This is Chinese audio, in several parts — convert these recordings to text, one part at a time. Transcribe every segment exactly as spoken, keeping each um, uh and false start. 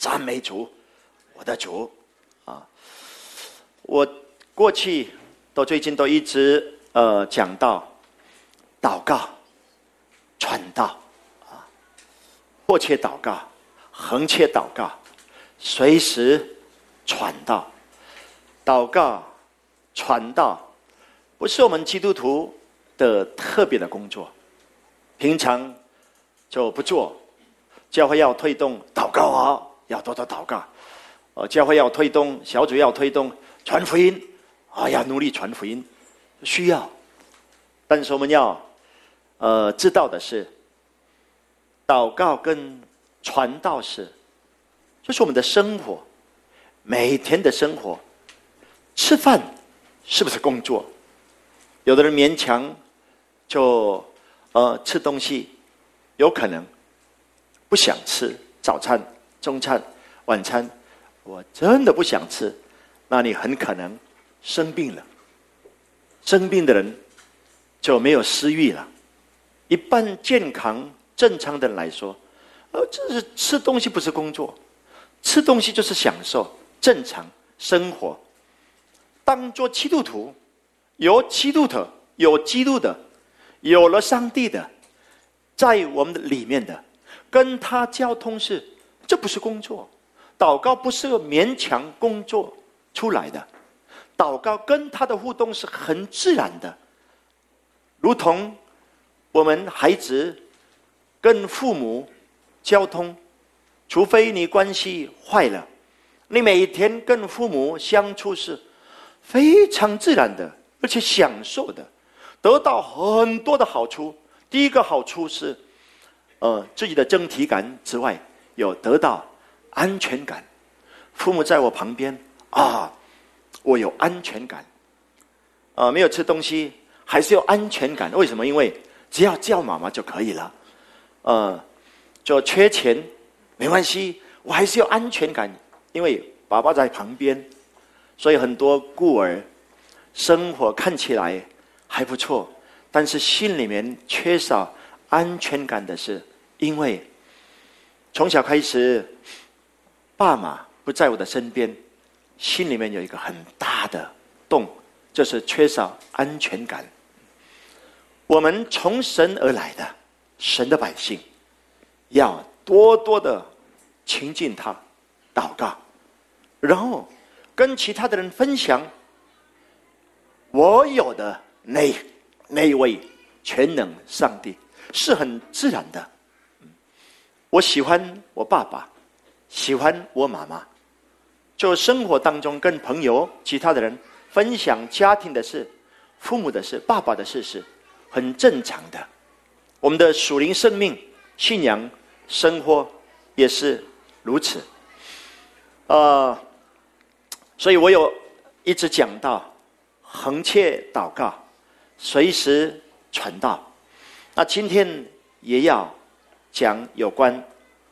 赞美主，我的主啊！我过去到最近都一直呃讲到祷告、传道啊，迫切祷告、横切祷告、随时传道。祷告、传道不是我们基督徒的特别的工作，平常就不做。教会要推动祷告啊，要多多祷告。呃，教会要推动，小组要推动传福音啊，要努力传福音，需要。但是我们要呃知道的是，祷告跟传道是，就是我们的生活，每天的生活。吃饭是不是工作？有的人勉强就呃吃东西，有可能不想吃早餐、中餐、晚餐，我真的不想吃，那你很可能生病了。生病的人就没有食欲了。一般健康正常的人来说，呃，这是吃东西不是工作，吃东西就是享受正常生活。当作基督徒，有基督的，有基督的，有了上帝的，在我们的里面的，跟他交通是，这不是工作。祷告不是勉强工作出来的，祷告跟他的互动是很自然的，如同我们孩子跟父母交通，除非你关系坏了，你每天跟父母相处是非常自然的，而且享受的，得到很多的好处。第一个好处是，呃，自己的整体感之外，有得到安全感。父母在我旁边啊，我有安全感。呃，没有吃东西还是有安全感。为什么？因为只要叫妈妈就可以了。呃，就缺钱没关系，我还是有安全感，因为爸爸在旁边。所以很多孤儿生活看起来还不错，但是心里面缺少安全感的是，因为从小开始爸妈不在我的身边，心里面有一个很大的洞，就是缺少安全感。我们从神而来的神的百姓，要多多的亲近他，祷告，然后跟其他的人分享我有的那那一位全能上帝，是很自然的。我喜欢我爸爸，喜欢我妈妈，就生活当中跟朋友其他的人分享家庭的事、父母的事、爸爸的事，是很正常的。我们的属灵生命、信仰生活也是如此。呃所以我有一直讲到横切祷告，随时传道。那今天也要讲有关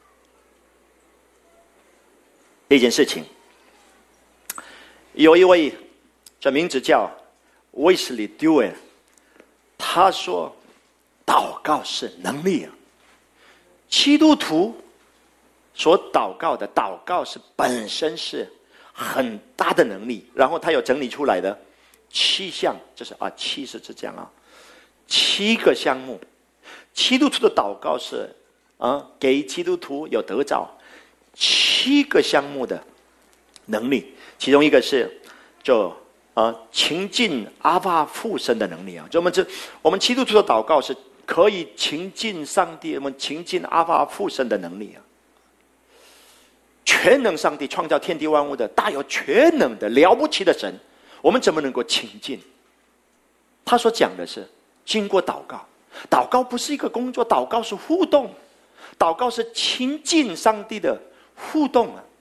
一件事情。有一位，这名字叫威斯利·丢尔，他说祷告是能力啊。基督徒所祷告的祷告是本身是很大的能力。然后他有整理出来的七项，就是啊，七是这样啊，七个项目。基督徒的祷告是啊，给基督徒有得着七个项目的能力，其中一个是就啊亲近阿爸父神的能力啊。就我们这我们基督徒的祷告是可以亲近上帝，我们亲近阿爸父神的能力啊。全能上帝创造天地万物的大有全能的了不起的神，我们怎么能够亲近？他所讲的是经过祷告。祷告不是一个工作，祷告是互动，祷告是亲近上帝的互动啊。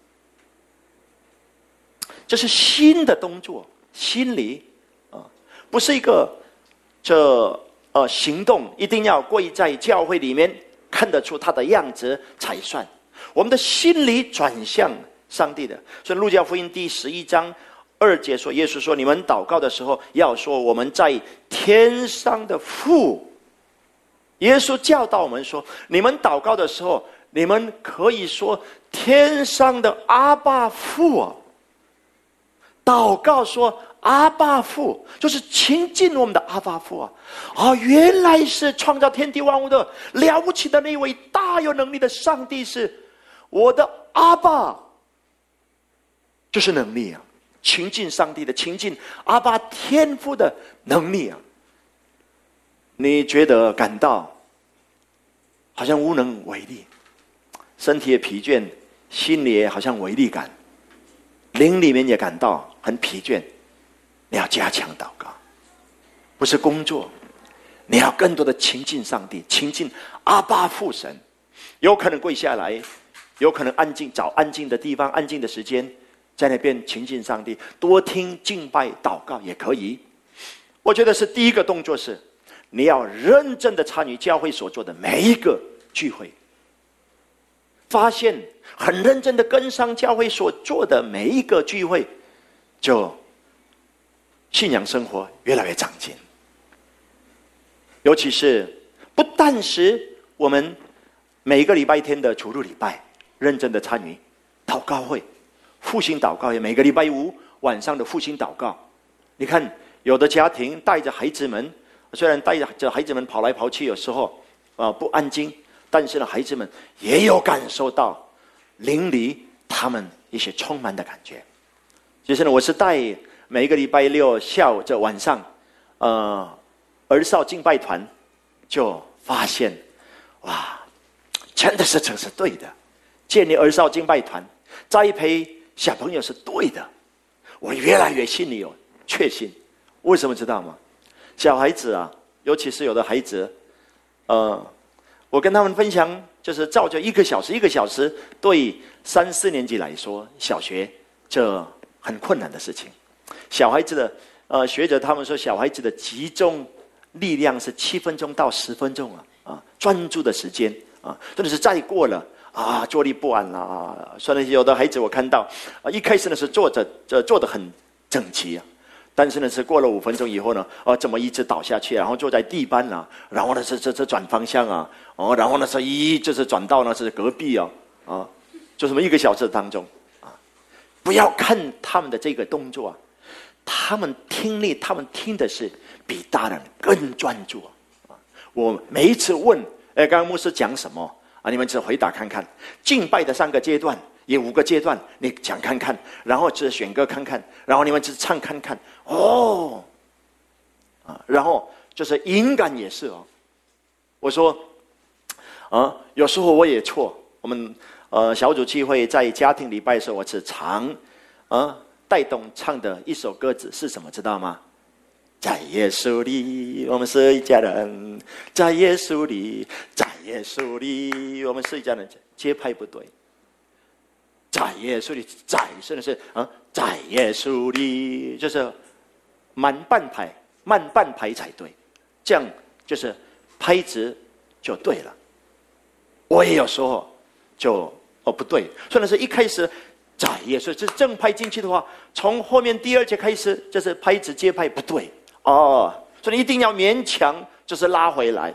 这是新的动作，心里啊，不是一个这呃行动，一定要跪在教会里面看得出他的样子才算。我们的心里转向上帝的。所以路加福音第十一章二节说，耶稣说，你们祷告的时候要说我们在天上的父。耶稣教导我们说，你们祷告的时候，你们可以说天上的阿爸父啊，祷告说阿爸父，就是亲近我们的阿爸父啊！啊，原来是创造天地万物的了不起的那位大有能力的上帝，是我的阿爸，就是能力啊！亲近上帝的，亲近阿爸天父的能力啊！你觉得感到好像无能为力，身体也疲倦，心里也好像无力感，灵里面也感到很疲倦。你要加强祷告，不是工作，你要更多的亲近上帝，亲近阿爸父神。有可能跪下来，有可能安静，找安静的地方，安静的时间，在那边亲近上帝，多听敬拜祷告也可以。我觉得是第一个动作是，你要认真的参与教会所做的每一个聚会，发现很认真的跟上教会所做的每一个聚会，就信仰生活越来越长进。尤其是不但是我们每个礼拜天的主日礼拜认真的参与祷告会，复兴祷告会，每个礼拜五晚上的复兴祷告。你看有的家庭带着孩子们，虽然带着孩子们跑来跑去，有时候、呃、不安静，但是呢孩子们也有感受到灵里他们一些充满的感觉。其实呢我是带每一个礼拜六下午这晚上呃，儿少敬拜团，就发现哇，真的是这是对的，建立儿少敬拜团，栽培小朋友是对的。我越来越心里有确信。为什么知道吗？小孩子啊，尤其是有的孩子呃，我跟他们分享，就是造就一个小时一个小时，对三四年级来说，小学这很困难的事情。小孩子的呃，学者他们说，小孩子的集中力量是七分钟到十分钟啊，啊，专注的时间啊，真的是再过了啊，坐立不安啦、啊。虽然有的孩子我看到啊，一开始呢是坐着，这坐得很整齐啊，但是呢是过了五分钟以后呢，啊，怎么一直倒下去，然后坐在地板啊，然后呢是这这转方向啊，哦，然后呢是一就是转到呢是隔壁啊，啊，就这么一个小时当中啊，不要看他们的这个动作啊。他们听力，他们听的是比大人更专注啊！我每一次问，哎，刚刚牧师讲什么啊？你们只回答看看。敬拜的三个阶段，也五个阶段，你讲看看，然后只选歌看看，然后你们只唱看看。哦，啊，然后就是音感也是哦。我说，啊，有时候我也错。我们呃小组聚会在家庭礼拜的时候，我只常啊。带动唱的一首歌子是什么？知道吗？在耶稣里，我们是一家人；在耶稣里，在耶稣里，我们是一家人。节拍不对，在耶稣里，在真的是啊，在耶稣里，就是慢半拍，慢半拍才对，这样就是拍子就对了。我也有时候就哦不对，虽然是一开始。在耶稣，这正拍进去的话，从后面第二节开始，就是拍子节拍不对哦，所以一定要勉强，就是拉回来。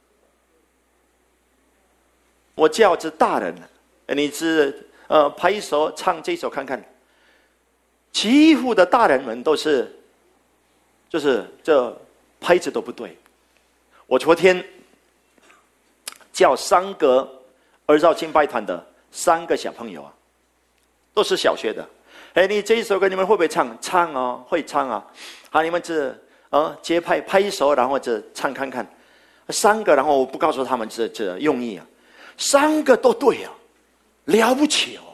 我叫着大人，你是呃拍手唱这首看看，几乎的大人们都是，就是这拍子都不对。我昨天叫三个儿少敬拜团的三个小朋友啊。都是小学的，哎，你这一首歌你们会不会唱？唱哦，会唱啊。好，你们这呃节拍拍手，然后这唱看看。三个，然后我不告诉他们这这用意啊，三个都对啊，了不起哦，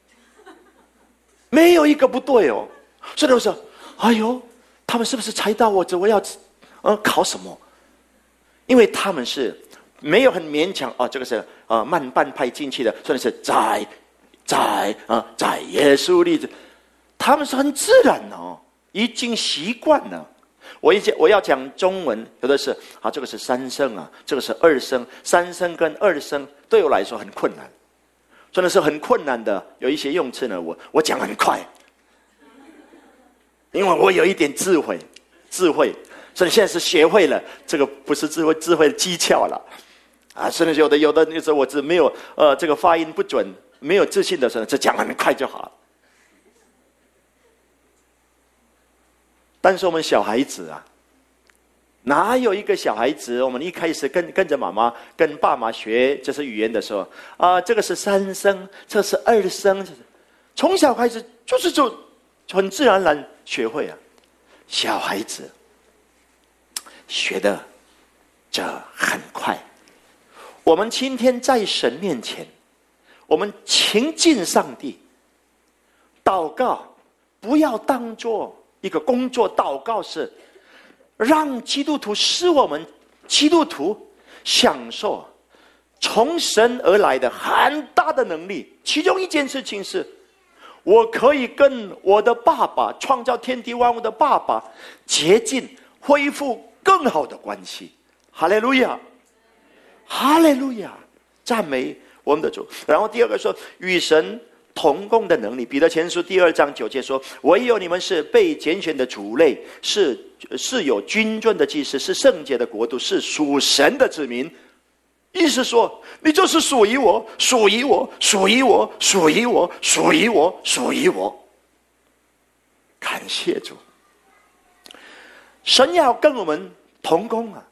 没有一个不对哦。所以我说，哎呦，他们是不是猜到我这我要呃考什么？因为他们是没有很勉强哦，这个是呃慢半拍进去的，所以是在。在啊，在耶稣里，他们是很自然哦，已经习惯了。我一讲我要讲中文，有的是啊，这个是三声啊，这个是二声，三声跟二声对我来说很困难，真的是很困难的。有一些用词呢，我我讲很快，因为我有一点智慧，智慧，所以现在是学会了这个不是智慧，智慧的技巧了啊。甚至有的有的那时候我只没有呃这个发音不准。 没有自信的时候，只讲很快就好了。但是我们小孩子啊，哪有一个小孩子，我们一开始跟跟着妈妈、跟爸妈学这些语言的时候啊、呃，这个是三声，这是二声，从小开始就是就很自然而然学会啊。小孩子学的这很快。我们今天在神面前，我们亲近上帝，祷告不要当作一个工作，祷告是让基督徒使我们基督徒享受从神而来的很大的能力。其中一件事情是，我可以跟我的爸爸，创造天地万物的爸爸接近，恢复更好的关系。哈利路亚，哈利路亚，赞美我们的主。然后第二个说与神同工的能力。彼得前书第二章九节说，唯有你们是被拣选的族类，是是有君尊的祭司，是圣洁的国度，是属神的子民。意思说，你就是属于我，属于我，属于我，属于我，属于我，属于我。感谢主，神要跟我们同工啊。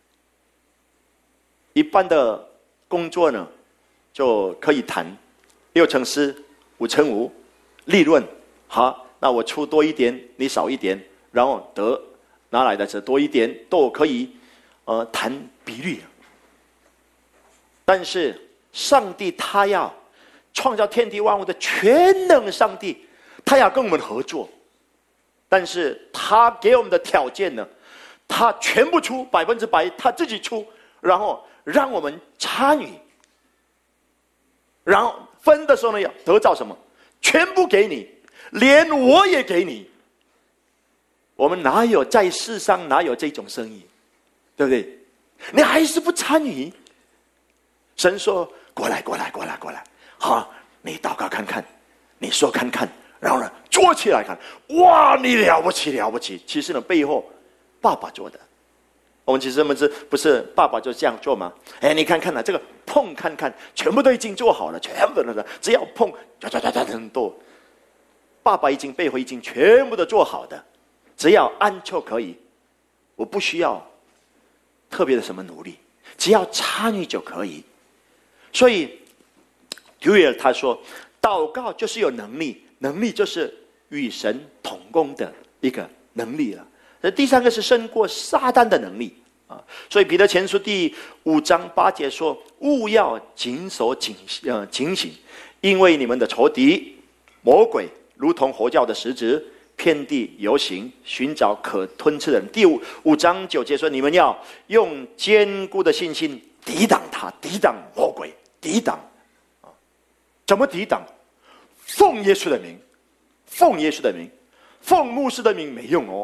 一般的工作呢，就可以谈六乘四、五乘五，利润好，那我出多一点，你少一点，然后得拿来的是多一点，都可以呃谈比例。但是上帝他要创造天地万物的全能上帝，他要跟我们合作，但是他给我们的条件呢，他全部出百分之百，他自己出，然后让我们参与，然后分的时候呢，要得到什么？全部给你，连我也给你。我们哪有在世上哪有这种生意，对不对？你还是不参与。神说：“过来，过来，过来，过来！好，你祷告看看，你说看看，然后呢，做起来看。哇，你了不起，了不起！其实呢，背后爸爸做的。我们其实我们是不是爸爸就这样做吗？哎，你看看啊，这个碰看看，全部都已经做好了，全部的只要碰，唰唰唰唰很多。爸爸已经背后已经全部都做好的，只要按就可以，我不需要特别的什么努力，只要参与就可以。所以丢尔他说，祷告就是有能力，能力就是与神同工的一个能力了。那第三个是胜过撒旦的能力啊。所以彼得前书第五章八节说，务要谨守警呃警醒，因为你们的仇敌魔鬼如同吼叫的狮子，遍地游行，寻找可吞吃的人。第五五章九节说，你们要用坚固的信心抵挡他，抵挡魔鬼，抵挡啊。怎么抵挡？奉耶稣的名，奉耶稣的名，奉牧师的名没用哦。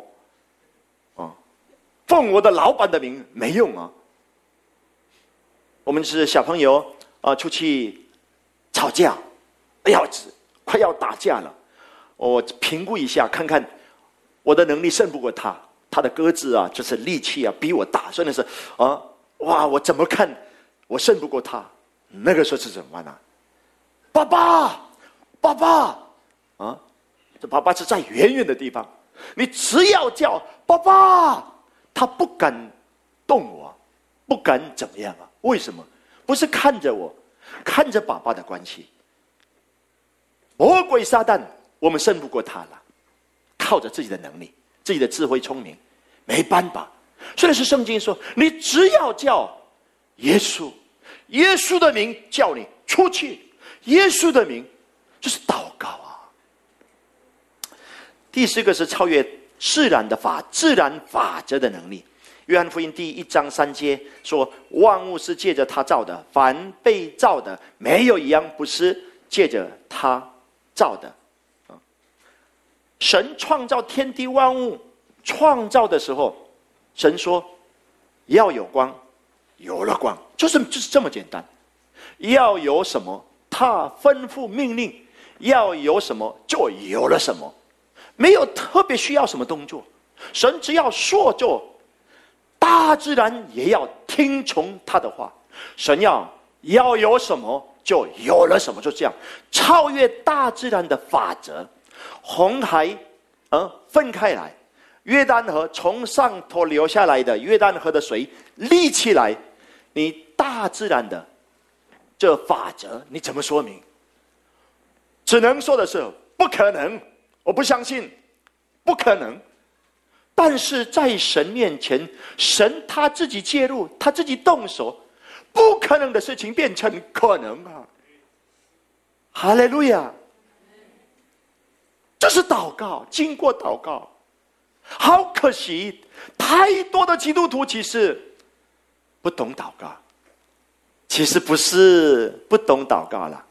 奉我的老板的名没用啊！我们是小朋友啊、呃，出去吵架，哎呀，快要打架了。我评估一下，看看我的能力胜不过他，他的鸽子啊，就是力气啊，比我大，所以呢是啊，哇，我怎么看我胜不过他？那个时候是怎么办呢？爸爸，爸爸啊，这爸爸是在远远的地方，你只要叫爸爸。他不敢动我，不敢怎么样啊？为什么？不是看着我，看着爸爸的关系。魔鬼撒旦，我们胜不过他了，靠着自己的能力、自己的智慧、聪明，没办法。所以是圣经说，你只要叫耶稣，耶稣的名叫你出去，耶稣的名就是祷告啊。第四个是超越自然的法，自然法则的能力。约翰福音第一章三节说，万物是借着他造的，凡被造的没有一样不是借着他造的。神创造天地万物，创造的时候，神说要有光，有了光，就是就是这么简单。要有什么，他吩咐命令，要有什么就有了什么。没有特别需要什么动作，神只要说做，大自然也要听从他的话。神要要有什么就有了什么？就这样，超越大自然的法则，红海，呃，分开来，约旦河从上头流下来的约旦河的水立起来，你大自然的这法则你怎么说明？只能说的是不可能，我不相信，不可能。但是在神面前，神他自己介入，他自己动手，不可能的事情变成可能啊！哈利路亚！这是祷告，经过祷告。好可惜，太多的基督徒其实不懂祷告，其实不是不懂祷告了，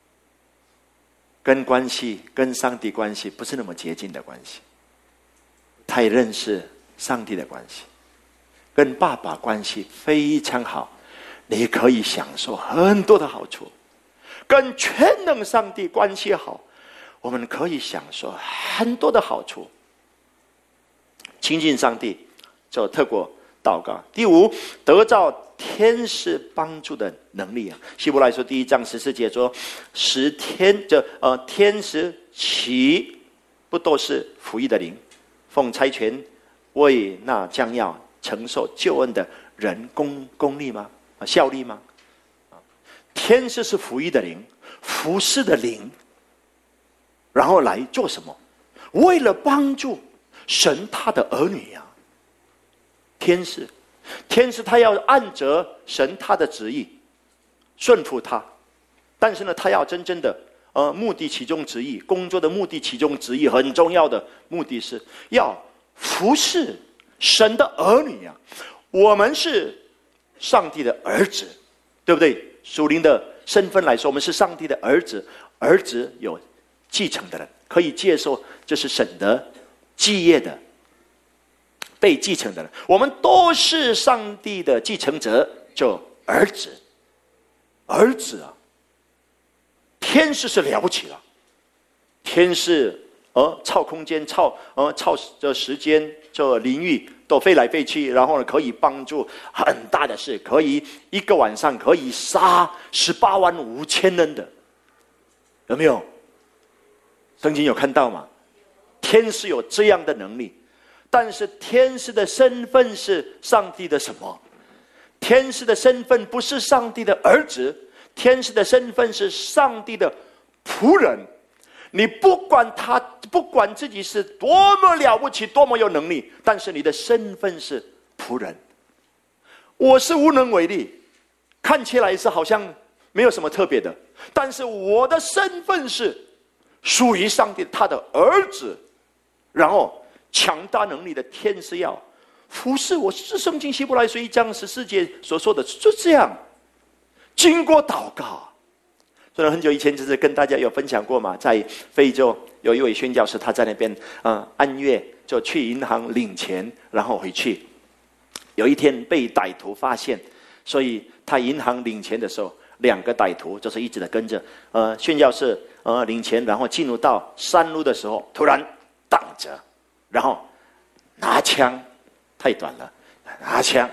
跟关系跟上帝关系不是那么接近的关系。太认识上帝的关系，跟爸爸关系非常好，你可以享受很多的好处。跟全能上帝关系好，我们可以享受很多的好处。亲近上帝就透过祷告。第五，得到天使帮助的能力啊。希伯来书第一章十四节说，使天这呃天使岂不都是服役的灵，奉差遣为那将要承受救恩的人公公力吗？啊，效力吗？天使是服役的灵，服侍的灵，然后来做什么？为了帮助神他的儿女呀、啊。天使，天使他要按着神他的旨意顺服他，但是呢，他要真正的呃目的其中之一，工作的目的其中之一，很重要的目的是要服侍神的儿女呀、啊。我们是上帝的儿子，对不对？属灵的身份来说，我们是上帝的儿子，儿子有继承的人，可以接受这是神的基业的被继承的人，我们都是上帝的继承者，就儿子。儿子啊，天使是了不起了，天使呃超空间、超呃超这时间、这领域都飞来飞去，然后呢可以帮助很大的事，可以一个晚上可以杀十八万五千人的，有没有？圣经有看到吗？天使有这样的能力。但是天使的身份是上帝的什么？天使的身份不是上帝的儿子，天使的身份是上帝的仆人。你不管他，不管自己是多么了不起，多么有能力，但是你的身份是仆人。我是无能为力，看起来是好像没有什么特别的，但是我的身份是属于上帝他的儿子，然后强大能力的天使要服侍我，是圣经希伯来书一章十四节所说的，就这样。经过祷告，所以很久以前就是跟大家有分享过嘛，在非洲有一位宣教士，他在那边呃按月就去银行领钱，然后回去。有一天被歹徒发现，所以他银行领钱的时候，两个歹徒就是一直的跟着呃宣教士呃领钱，然后进入到山路的时候，突然挡着。然后拿枪，太短了，拿枪，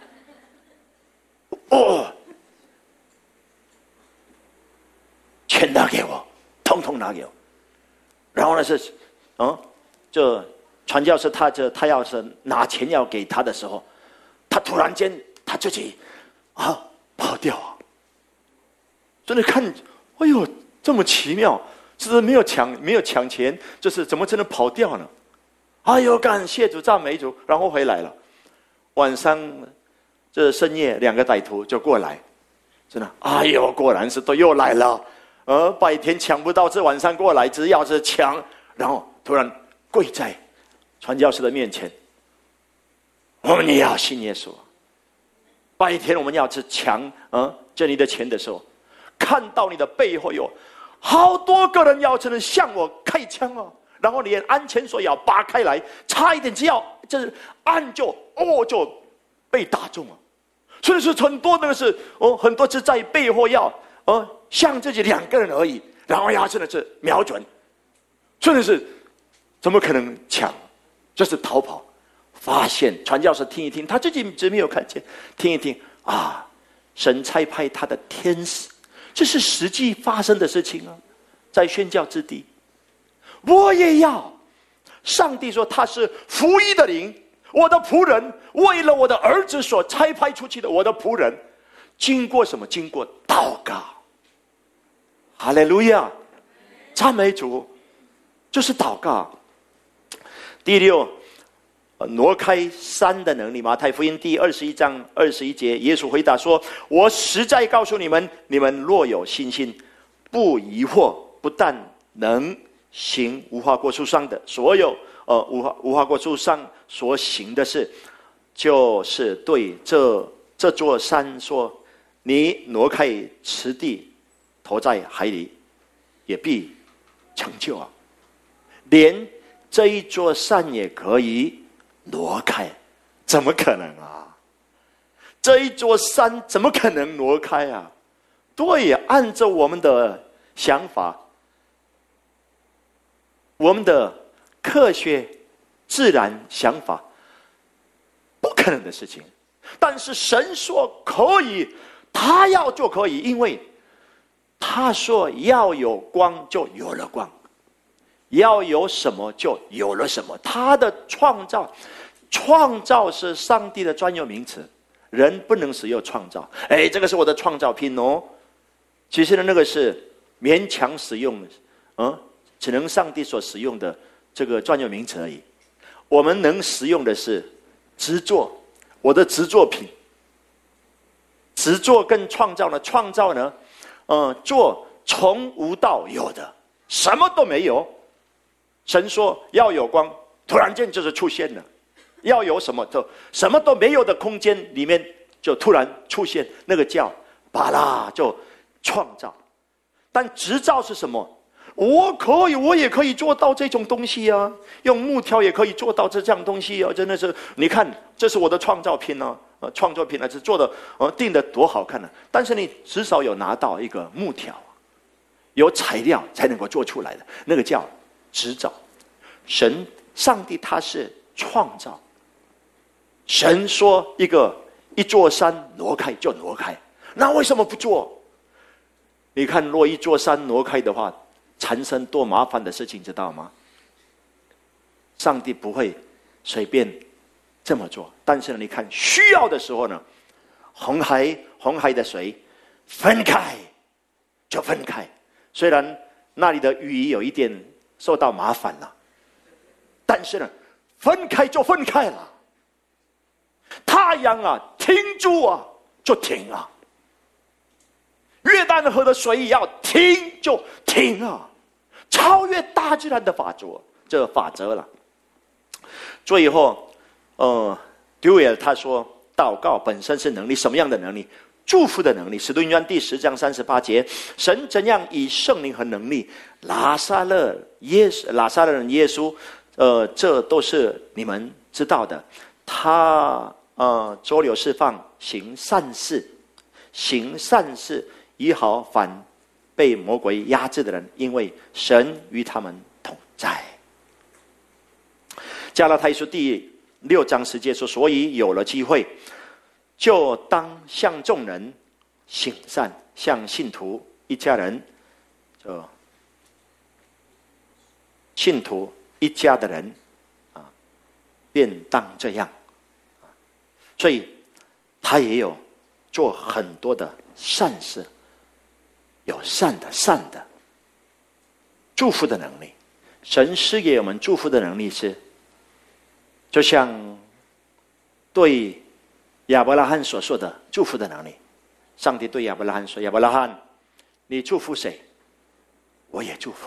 哦，全拿给我，统统拿给我。然后呢是，嗯，这传教士他这他要是拿钱要给他的时候，他突然间他自己啊跑掉啊，真的看，哎呦，这么奇妙，就是没有抢没有抢钱，就是怎么真的跑掉呢？哎呦，感谢主，赞美主，然后回来了。晚上这深夜，两个歹徒就过来，真的，哎呦，果然是都又来了。呃，白天抢不到，这晚上过来，只要是抢，然后突然跪在传教士的面前。我们也要信耶稣。白天我们要去抢呃这里的钱的时候，看到你的背后有好多个人要真的向我开枪哦。然后连安全锁也要拔开来，差一点只要就是按就哦就被打中了。所以说很多那个是哦，很多是在背后要哦向自己两个人而已，然后要真的是瞄准，真的是怎么可能抢？就是逃跑。发现传教士听一听，他自己只没有看见，听一听啊，神差派他的天使这是实际发生的事情啊，在宣教之地。我也要，上帝说他是福音的灵，我的仆人，为了我的儿子所差派出去的我的仆人，经过什么？经过祷告。哈利路亚，赞美主，就是祷告。第六，挪开山的能力。马太福音第二十一章二十一节，耶稣回答说：我实在告诉你们，你们若有信心，不疑惑，不但能行无花果树上的所有呃无花无花果树上所行的事，就是对这这座山说：你挪开此地，投在海里，也必成就啊！连这一座山也可以挪开，怎么可能啊？这一座山怎么可能挪开啊？对，按照我们的想法，我们的科学自然想法，不可能的事情。但是神说可以，他要就可以，因为他说要有光就有了光，要有什么就有了什么。他的创造，创造是上帝的专有名词，人不能使用创造。哎，这个是我的创造品哦。其实呢，那个是勉强使用，嗯，只能上帝所使用的这个专有名词而已。我们能使用的是执作，我的执作品。执作跟创造呢？创造呢？呃，做从无到有的，什么都没有。神说要有光，突然间就是出现了。要有什么，就什么都没有的空间里面，就突然出现，那个叫巴拉，就创造。但执照是什么？我可以，我也可以做到这种东西啊，用木条也可以做到这样东西啊，真的是，你看，这是我的创造品啊，呃，创作品啊，是做的，呃，定的多好看呢、啊。但是你至少有拿到一个木条，有材料才能够做出来的，那个叫执照。神，上帝他是创造。神说一个一座山挪开就挪开，那为什么不做？你看，若一座山挪开的话，产生多麻烦的事情，知道吗？上帝不会随便这么做。但是呢，你看需要的时候呢，红海红海的水分开就分开，虽然那里的鱼有一点受到麻烦了，但是呢，分开就分开了。太阳啊，停住啊，就停啊。约旦河的水也要停就停啊，超越大自然的法则，这个法则了。最后，呃，丢尔他说，祷告本身是能力，什么样的能力？祝福的能力。使徒行传第十章三十八节，神怎样以圣灵和能力，拉撒勒耶拉撒勒人耶稣，呃，这都是你们知道的。他呃，周流释放，行善事，行善事。医好反被魔鬼压制的人，因为神与他们同在。加拉太书第六章十节说：所以有了机会，就当向众人行善，向信徒一家人，就信徒一家的人啊，便当这样。所以他也有做很多的善事。有善的善的祝福的能力。神赐给我们祝福的能力是，就像对亚伯拉罕所说的祝福的能力。上帝对亚伯拉罕说：亚伯拉罕，你祝福谁，我也祝福；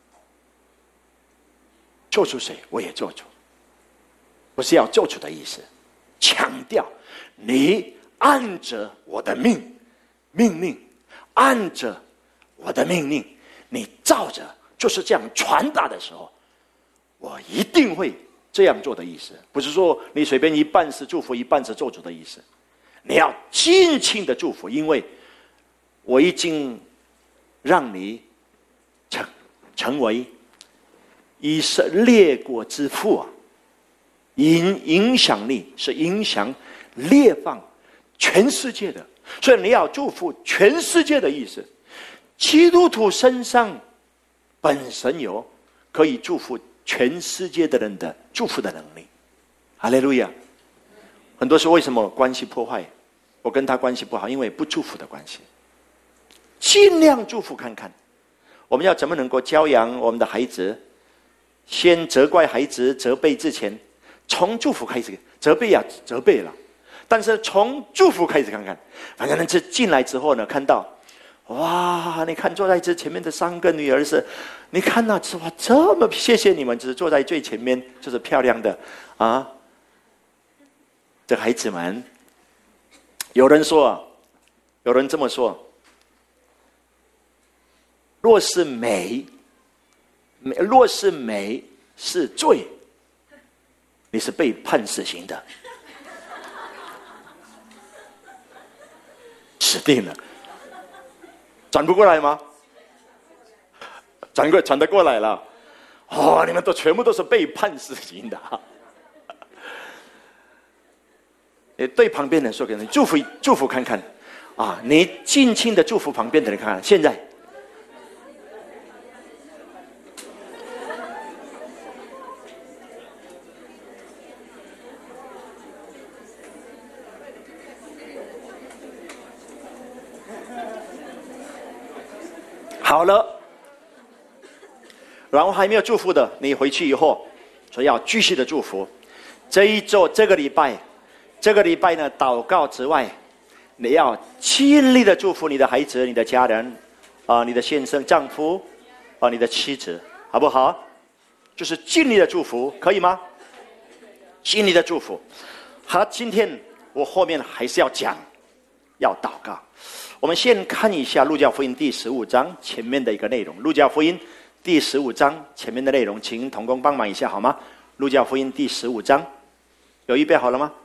救赎谁，我也救赎。不是要救赎的意思，强调你按着我的命命令，按着我的命令，你照着就是这样传达的时候，我一定会这样做的意思。不是说你随便一半是祝福，一半是咒诅的意思。你要尽情的祝福，因为我已经让你成成为以色列国之父啊，影影响力是影响列邦全世界的，所以你要祝福全世界的意思。 基督徒身上本身有可以祝福全世界的人的祝福的能力。哈利路亚！很多时候为什么关系破坏？我跟他关系不好，因为不祝福的关系。尽量祝福看看。我们要怎么能够教养我们的孩子？先责怪孩子，责备之前，从祝福开始。责备啊，责备了，但是从祝福开始看看。反正这进来之后呢，看到，哇！你看坐在这前面的三个女儿是，你看那、啊、哇，这么谢谢你们，就是坐在最前面，就是漂亮的啊。这孩子们，有人说，有人这么说。若是美，若是美是罪，你是被判死刑的，死定了。转不过来吗？转过转得过来了。哦，你们都全部都是被判死刑的。你对旁边人说，给你祝福祝福看看啊！你尽情的祝福旁边的人看看，现在。好了，然后还没有祝福的，你回去以后，所以要继续的祝福。这一周，这个礼拜，这个礼拜呢，祷告之外，你要尽力的祝福你的孩子、你的家人，啊、呃，你的先生、丈夫，啊、呃，你的妻子，好不好？就是尽力的祝福，可以吗？尽力的祝福。好，今天我后面还是要讲，要祷告。我们先看一下路加福音第十五章前面的一个内容。路加福音第十五章前面的内容，请同工帮忙一下好吗？路加福音第十五章，有预备好了吗？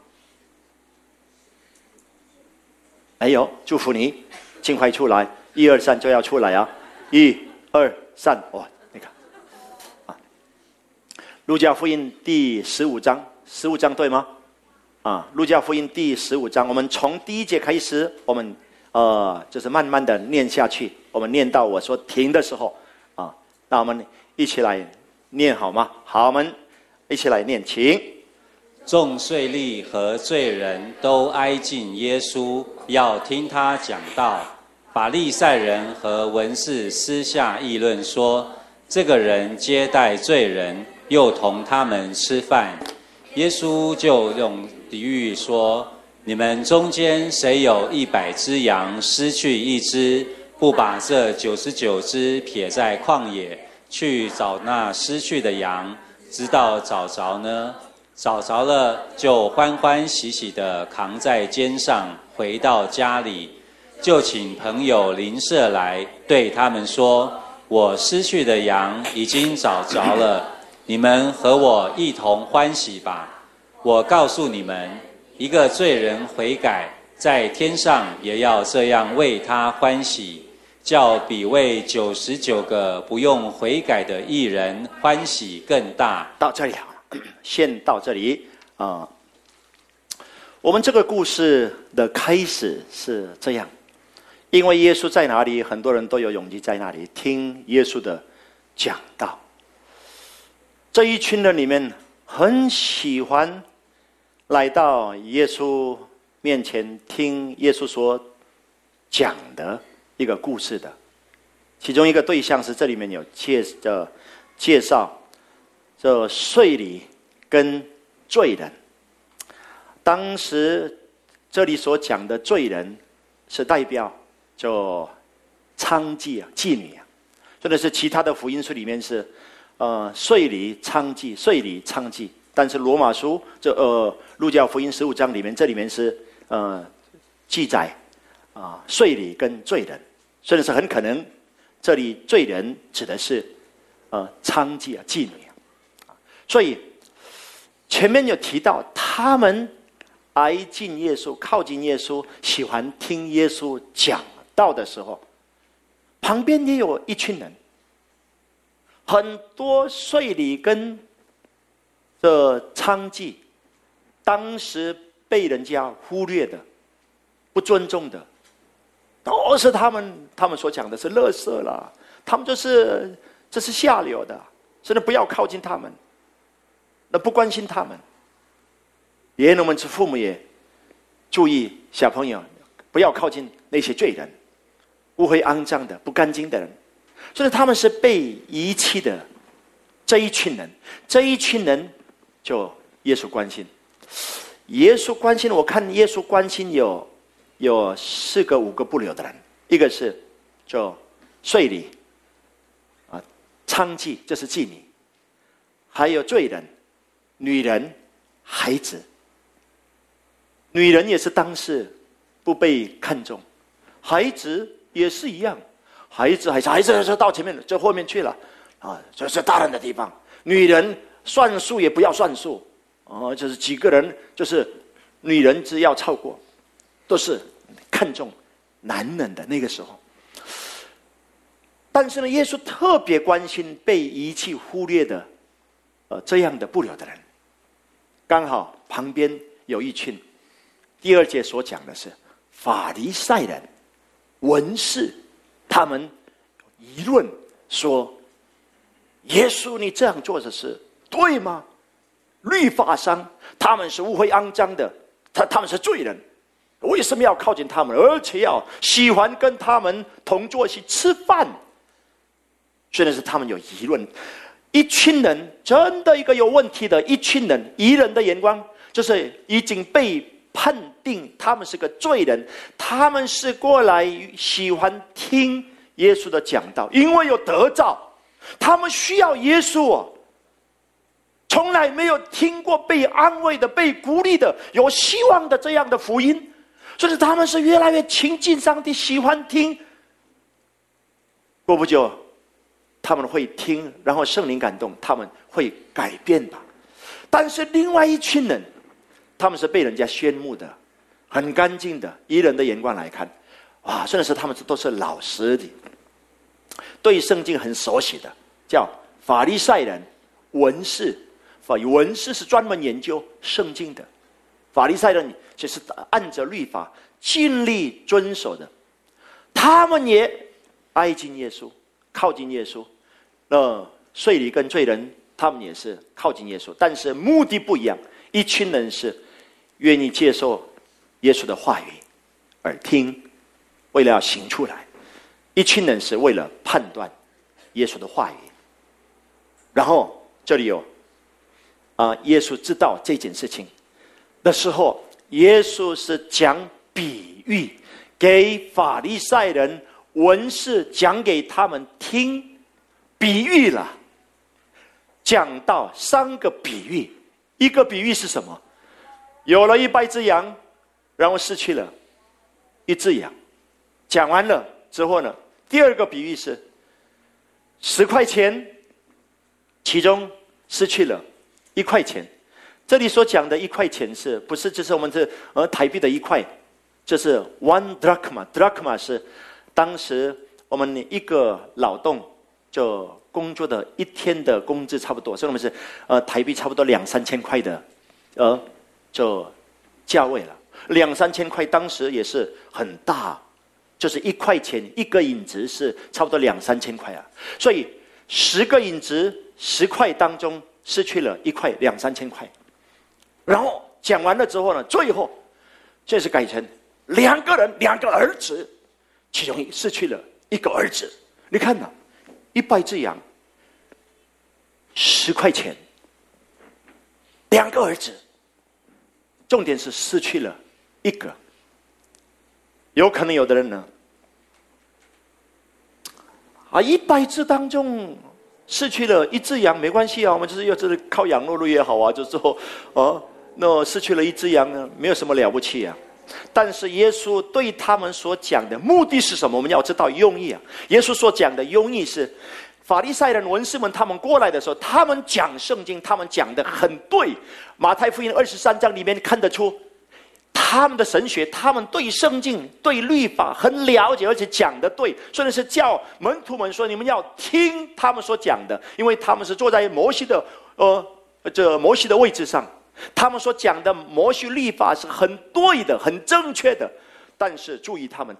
没有，祝福你，尽快出来，一二三就要出来啊！一二三，哇，你看，啊，路加福音第十五章，十五章对吗？啊，路加福音第十五章，我们从第一节开始，我们。呃，就是慢慢的念下去，我们念到我说停的时候，啊，那我们一起来念好吗？好，我们一起来念，请。 众税吏和罪人都挨近耶稣，要听他讲道。法利赛人和文士私下议论说，这个人接待罪人，又同他们吃饭。耶稣就用比喻说，你们中间谁有一百只羊，失去一只，不把这九十九只撇在旷野，去找那失去的羊，直到找着呢？找着了，就欢欢喜喜地扛在肩上，回到家里，就请朋友邻舍来，对他们说：我失去的羊已经找着了，你们和我一同欢喜吧。我告诉你们，一个罪人悔改，在天上也要这样为他欢喜，叫比为九十九个不用悔改的义人欢喜更大。 到这里好了，先到这里啊、呃。我们这个故事的开始是这样，因为耶稣在哪里，很多人都有勇气在那里听耶稣的讲道。这一群人里面很喜欢来到耶稣面前听耶稣所讲的一个故事的，其中一个对象是这里面有介的介绍，这税吏跟罪人。当时这里所讲的罪人是代表就娼妓啊、妓女啊，或者是其他的福音书里面是呃税吏、娼妓、税吏、娼妓。但是罗马书这呃路加福音十五章里面，这里面是呃记载啊税吏跟罪人，所以是很可能这里罪人指的是呃娼妓啊妓女啊，所以前面有提到他们挨近耶稣，靠近耶稣，喜欢听耶稣讲道的时候，旁边也有一群人，很多税吏跟这娼妓，当时被人家忽略的、不尊重的， 都是他们他们所讲的是垃圾啦，他们就是这是下流的，真的不要靠近他们，那不关心他们。爷爷们之父母也注意小朋友不要靠近那些罪人，污秽肮脏的不干净的人，所以他们是被遗弃的这一群人，这一群人就耶稣关心。耶稣关心，我看耶稣关心有有四个五个不留的人，一个是就税吏啊，娼妓，这是妓女，还有罪人、女人、孩子。女人也是当时不被看重，孩子也是一样，孩子还是孩子就到前面就后面去了啊，就是大人的地方。女人算数也不要算数哦，就是几个人，就是女人只要超过，都是看重男人的那个时候。但是呢，耶稣特别关心被遗弃、忽略的，呃，这样的不留的人。刚好旁边有一群，第二节所讲的是法利赛人、文士，他们议论说：“耶稣，你这样做的事对吗？律法上他们是污秽肮脏的，他他们是罪人，为什么要靠近他们，而且要喜欢跟他们同坐席吃饭？”虽然是他们有议论，一群人真的一个有问题的一群人，愚人的眼光就是已经被判定他们是个罪人，他们是过来喜欢听耶稣的讲道，因为有得召，他们需要耶稣哦。从来没有听过被安慰的、被鼓励的、有希望的这样的福音，所以他们是越来越亲近上帝，喜欢听。过不久，他们会听，然后圣灵感动，他们会改变吧。但是另外一群人，他们是被人家羡慕的，很干净的，以人的眼光来看，哇，甚至是他们都是老实的，对圣经很熟悉的，叫法利赛人、文士。文士是专门研究圣经的，法利赛人就是按着律法尽力遵守的，他们也挨近耶稣，靠近耶稣。那税吏跟罪人，他们也是靠近耶稣，但是目的不一样。一群人是愿意接受耶稣的话语而听，为了要行出来；一群人是为了判断耶稣的话语。然后这里有啊，耶稣知道这件事情的时候，耶稣是讲比喻给法利赛人、文士，讲给他们听，比喻了，讲到三个比喻。一个比喻是什么？有了一百只羊，然后失去了一只羊。讲完了之后呢，第二个比喻是十块钱，其中失去了一块钱。这里所讲的一块钱是不是就是我们这呃台币的一块？这是 one drachma， drachma 是当时我们一个劳动就工作的一天的工资差不多，所以我们是呃台币差不多两三千块的呃就价位了。两三千块当时也是很大，就是一块钱一个银子是差不多两三千块啊。所以十个银子十块当中失去了一块，两三千块。然后讲完了之后呢，最后这是改成两个人两个儿子，其中失去了一个儿子。你看呐，一百只羊，十块钱，两个儿子，重点是失去了一个。有可能有的人呢，啊，一百只当中失去了一只羊没关系啊，我们就是要就是靠养肉肉也好啊，就之后哦，那失去了一只羊呢，没有什么了不起啊。但是耶稣对他们所讲的目的是什么？我们要知道用意啊。耶稣所讲的用意是，法利赛人、文士们他们过来的时候，他们讲圣经，他们讲的很对。马太福音二十三章里面看得出，他们的神学，他们对圣经、对律法很了解，而且讲的对，所以是叫门徒们说：你们要听他们所讲的，因为他们是坐在摩西的呃这摩西的位置上。他们所讲的摩西律法是很对的，很正确的，但是注意他们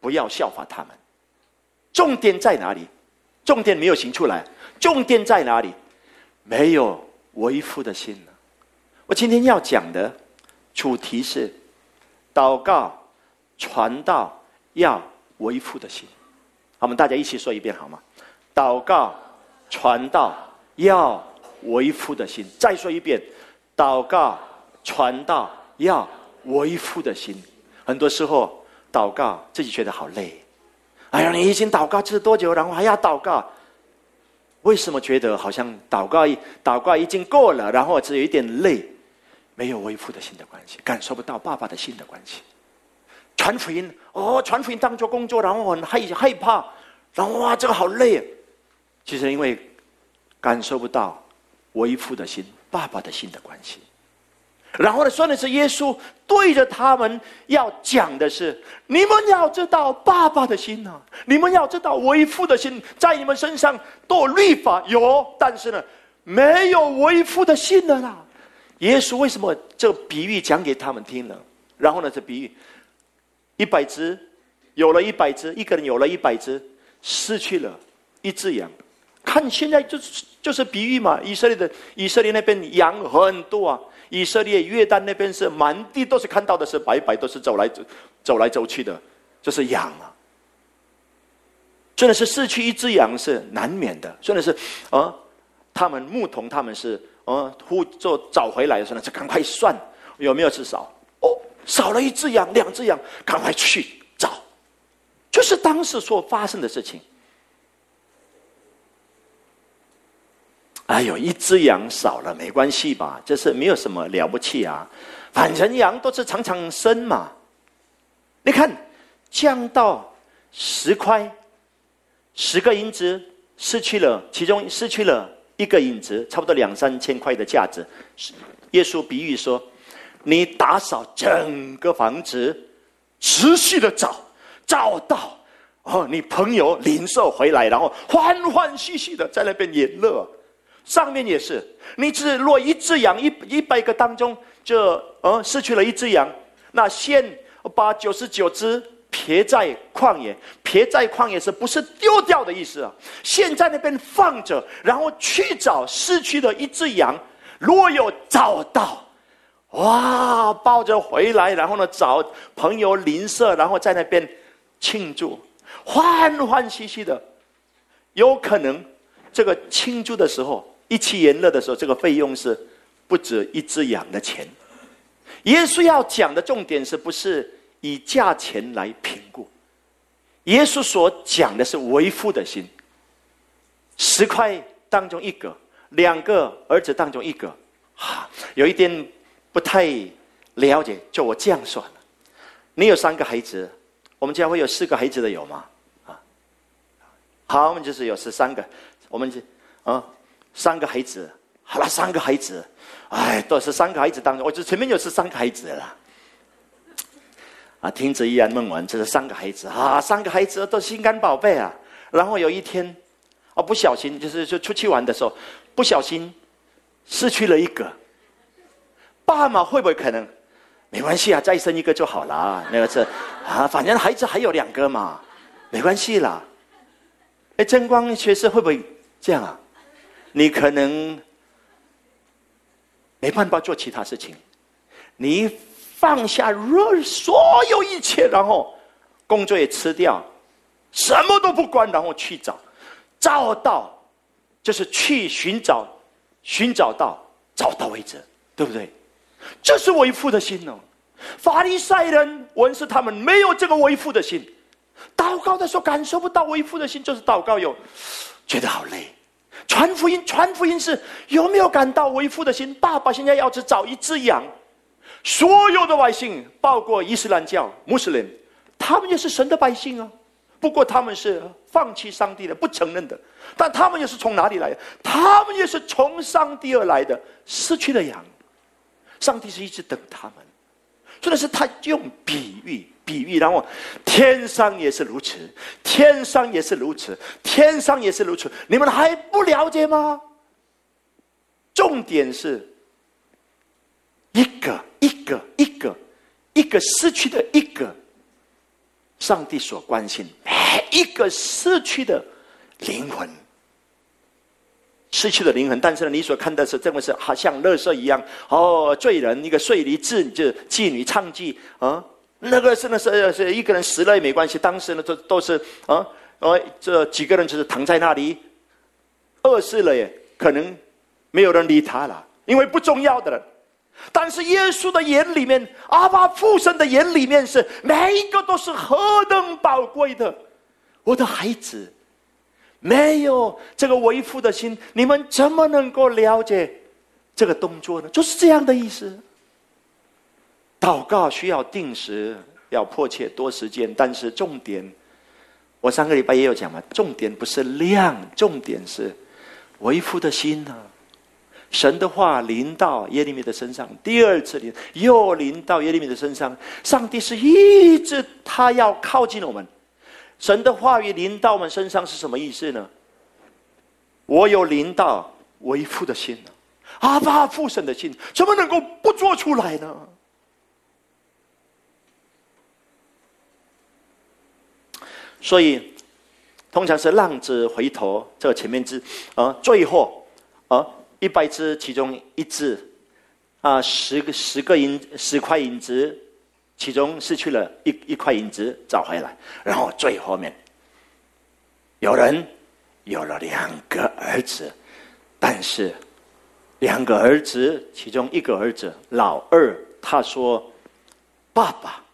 不要效法他们。重点在哪里？重点没有行出来。重点在哪里？没有为父的心了。我今天要讲的主题是祷告传道要为父的心。好，我们大家一起说一遍好吗？祷告传道要为父的心。再说一遍，祷告传道要为父的心。很多时候祷告自己觉得好累，哎呀，你已经祷告这多久，然后还要祷告？为什么觉得好像祷告祷告已经够了，然后只有一点累？没有为父的心的关系，感受不到爸爸的心的关系。传福音哦，传福音当作工作，然后很害害怕，然后哇，这个好累。其实因为感受不到为父的心、爸爸的心的关系。然后呢，说的是耶稣对着他们要讲的是：你们要知道爸爸的心啊，你们要知道为父的心在你们身上都有律法有，但是呢，没有为父的心的啦。耶稣为什么这个比喻讲给他们听了？然后呢，这比喻一百只有了一百只，一个人有了一百只，失去了一只羊。看现在就是就是比喻嘛，以色列的以色列那边羊很多啊。以色列约旦那边是满地都是看到的是白白，都是走来走走来走去的，就是羊啊。真的是失去一只羊是难免的，真的是啊，他们牧童他们是啊，呼就找回来的时候呢，就赶快算有没有至少哦，少了一只羊，两只羊，赶快去找，就是当时所发生的事情。哎呦，一只羊少了没关系吧，这是没有什么了不起啊，反正羊都是常常生嘛。你看降到十块，十个银子失去了，其中失去了一个银子，差不多两三千块的价值。耶稣比喻说，你打扫整个房子，持续的找，找到哦，你朋友邻舍回来，然后欢欢喜喜的在那边演乐。上面也是，你只若一只羊一一百个当中，就呃失去了一只羊，那先把九十九只撇在旷野，撇在旷野是不是丢掉的意思啊？先在那边放着，然后去找失去的一只羊，若有找到，哇，抱着回来，然后呢找朋友邻舍，然后在那边庆祝，欢欢喜喜的，有可能这个庆祝的时候。一起宴乐的时候，这个费用是不止一只羊的钱。耶稣要讲的重点是不是以价钱来评估？耶稣所讲的是为父的心。十块当中一个，两个儿子当中一个，啊，有一点不太了解，就我这样算了。你有三个孩子，我们家会有四个孩子的有吗？啊，好，我们就是有十三个，我们就啊。三个孩子，好了，三个孩子，哎，都是三个孩子当中，我就前面有是三个孩子了。啊，听着依然问完，这是三个孩子啊，三个孩子都心肝宝贝啊。然后有一天，哦，不小心就是就出去玩的时候，不小心失去了一个。爸妈会不会可能？没关系啊，再生一个就好了。那个是啊，反正孩子还有两个嘛，没关系啦。哎，真光学士会不会这样啊？你可能没办法做其他事情，你放下所有一切，然后工作也辞掉，什么都不管，然后去找，找到就是去寻找，寻找到找到为止，对不对？这是为父的心哦。法利赛人、文士他们没有这个为父的心，祷告的时候感受不到为父的心，就是祷告有觉得好累。传福音，传福音是有没有感到为父的心？爸爸现在要去找一只羊，所有的百姓，包括伊斯兰教、穆斯林，他们也是神的百姓啊。不过他们是放弃上帝的，不承认的。但他们也是从哪里来的？他们也是从上帝而来的，失去了羊。上帝是一直等他们，真的是他用比喻。比喻，然后天上也是如此，天上也是如此，天上也是如此，你们还不了解吗？重点是一个一个一个一个失去的一个， 上帝所关心每一个失去的灵魂，失去的灵魂。但是呢，你所看的是，真的是好像垃圾一样哦，罪人一个税吏妓就妓女娼妓啊，那个真的是是一个人死了也没关系。当时呢，都都是啊，哦，这几个人就是躺在那里，饿死了也可能没有人理他了，因为不重要的人。但是耶稣的眼里面，阿爸父神的眼里面是每一个都是何等宝贵的，我的孩子。没有这个为父的心，你们怎么能够了解这个动作呢？就是这样的意思。祷告需要定时，要迫切多时间，但是重点，我上个礼拜也有讲嘛，重点不是量，重点是为父的心啊。神的话临到耶利米的身上，第二次临又临到耶利米的身上。上帝是一直他要靠近我们。神的话语临到我们身上是什么意思呢？我有临到为父的心，阿爸父神的心，怎么能够不做出来呢？所以通常是浪子回头，这个前面字啊，最后啊。一百只，其中一只，啊，十个十个银十块银子，其中失去了一一块银子找回来，然后最后面，有人有了两个儿子，但是两个儿子其中一个儿子老二，他说：“爸爸，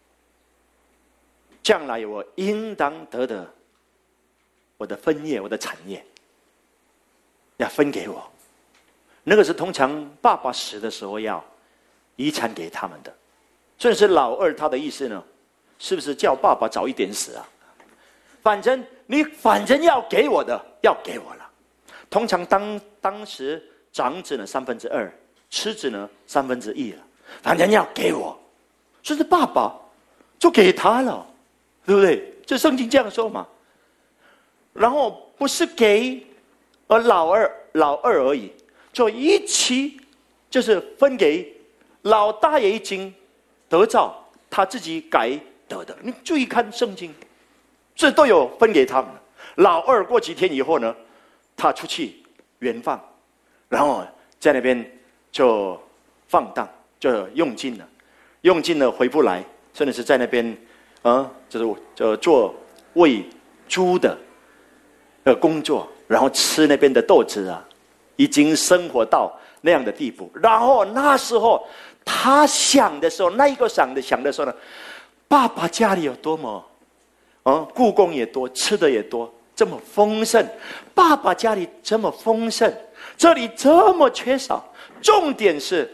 将来我应当得的我的分业，我的产业，要分给我。”那个是通常爸爸死的时候要遗产给他们的，所以是老二他的意思呢，是不是叫爸爸早一点死啊？反正你反正要给我的，要给我了。通常当当时长子呢三分之二，次子呢三分之一了，反正要给我，所以是爸爸就给他了，对不对？这圣经这样说嘛。然后不是给而老二老二而已。就一起，就是分给老大也已经得着他自己该得的。你注意看圣经，这都有分给他们。老二过几天以后呢，他出去远放，然后在那边就放荡，就用尽了，用尽了回不来，甚至是在那边啊，就是就做喂猪的呃工作，然后吃那边的豆子啊。已经生活到那样的地步，然后那时候他想的时候，那一个想的想的时候呢，爸爸家里有多么，啊，故宫也多，吃的也多，这么丰盛，爸爸家里这么丰盛，这里这么缺少，重点是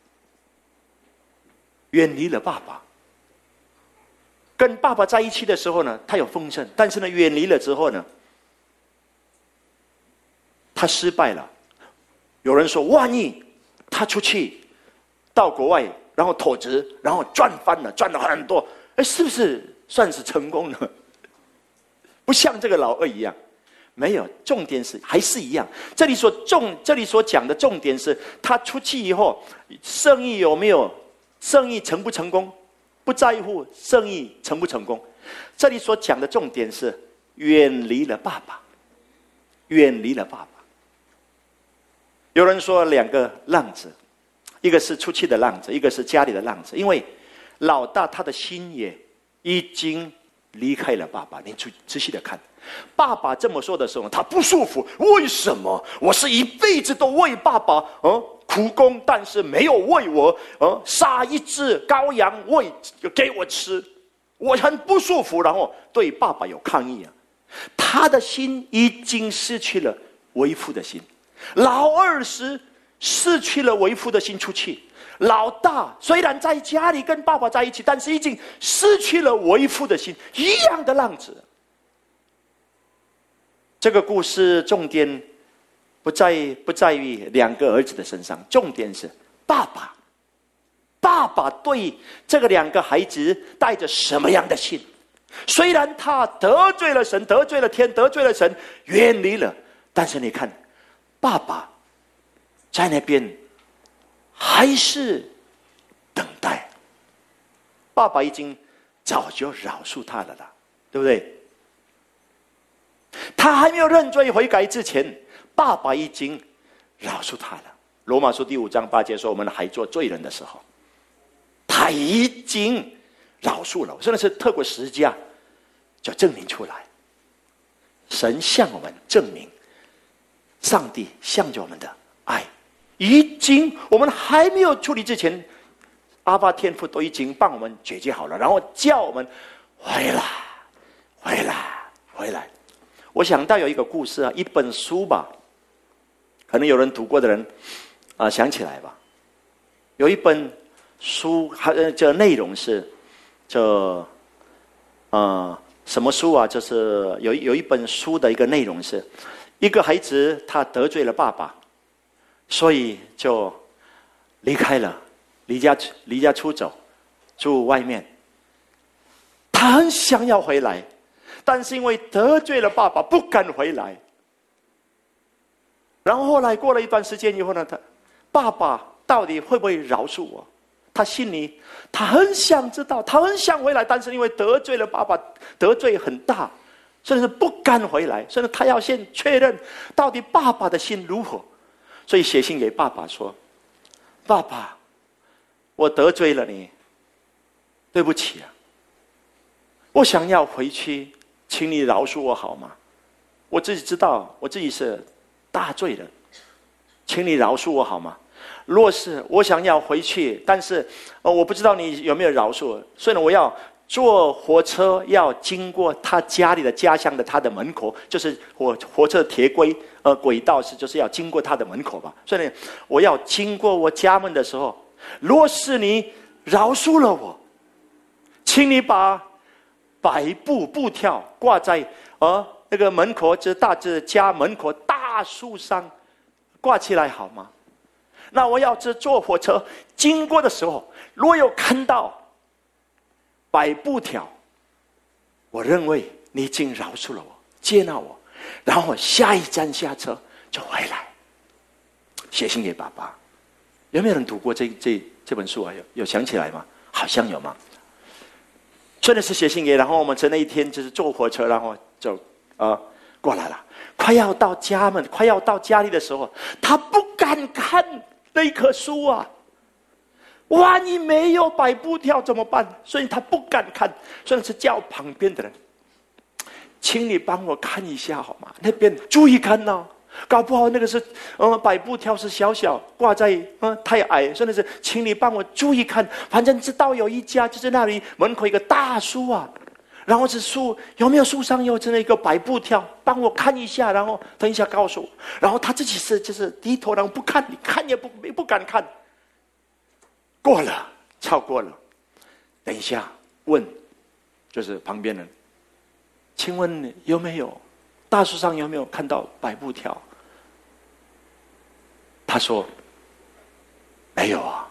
远离了爸爸。跟爸爸在一起的时候呢，他有丰盛，但是呢，远离了之后呢，他失败了。有人说，万一他出去到国外，然后投资，然后赚翻了，赚了很多，哎，是不是算是成功呢？不像这个老二一样，没有。重点是还是一样。这里所重，这里所讲的重点是，他出去以后，生意有没有，生意成不成功，不在乎生意成不成功。这里所讲的重点是远离了爸爸，远离了爸爸。有人说两个浪子，一个是出去的浪子，一个是家里的浪子。因为老大他的心也已经离开了爸爸。你仔细的看，爸爸这么说的时候，他不舒服。为什么？我是一辈子都为爸爸啊苦功，但是没有为我啊杀一只羔羊喂给我吃，我很不舒服。然后对爸爸有抗议啊，他的心已经失去了为父的心。老二是失去了为父的心出去，老大虽然在家里跟爸爸在一起，但是已经失去了为父的心，一样的浪子。这个故事重点不在不在于两个儿子的身上，重点是爸爸，爸爸对这个两个孩子带着什么样的心？虽然他得罪了神，得罪了天，得罪了神，远离了，但是你看。爸爸在那边还是等待。爸爸已经早就饶恕他了啦，对不对？他还没有认罪悔改之前，爸爸已经饶恕他了。罗马书第五章八节说，我们还做罪人的时候，他已经饶恕了。真的是透过十字架就证明出来，神向我们证明上帝向着我们的爱，已经我们还没有处理之前，阿爸天父都已经帮我们解决好了，然后叫我们回来回来回来。我想到有一个故事啊，一本书吧，可能有人读过的人啊、呃、想起来吧。有一本书，还这内容是这呃什么书啊？就是有有一本书的一个内容是，一个孩子他得罪了爸爸，所以就离开了，离家离家出走，住外面。他很想要回来，但是因为得罪了爸爸，不敢回来。然后后来过了一段时间以后呢，他爸爸到底会不会饶恕我？他心里他很想知道，他很想回来，但是因为得罪了爸爸，得罪很大，甚至不敢回来，甚至他要先确认到底爸爸的心如何，所以写信给爸爸说：“爸爸，我得罪了你，对不起啊，我想要回去，请你饶恕我好吗？我自己知道我自己是大罪人，请你饶恕我好吗？若是我想要回去，但是、呃、我不知道你有没有饶恕，所以呢，我要坐火车要经过他家里的家乡的他的门口，就是火火车铁轨呃轨道是就是要经过他的门口吧。所以呢，我要经过我家门的时候，若是你饶恕了我，请你把白布布条挂在呃那个门口，就是大致家门口大树上挂起来好吗？那我要是坐火车经过的时候，若有看到白布条，我认为你已经饶恕了我，接纳我，然后下一站下车就回来。写信给爸爸。有没有人读过这这这本书啊？有有想起来吗？好像有吗？真的是写信给，然后我们在那一天就是坐火车，然后就呃过来了。快要到家门，快要到家里的时候，他不敢看那一棵树啊，万一没有白布条怎么办？所以他不敢看，所以是叫旁边的人，请你帮我看一下好吗？那边注意看哦，搞不好那个是呃白布条是小小挂在呃太矮，真的是请你帮我注意看。反正知道有一家就是那里门口一个大树啊，然后是树有没有树上有真的一个白布条，帮我看一下，然后等一下告诉我。然后他自己是就是低头，然后不看，你看也不不敢看。过了，超过了，等一下问，就是旁边人，请问有没有大树上有没有看到白布条？他说没有啊，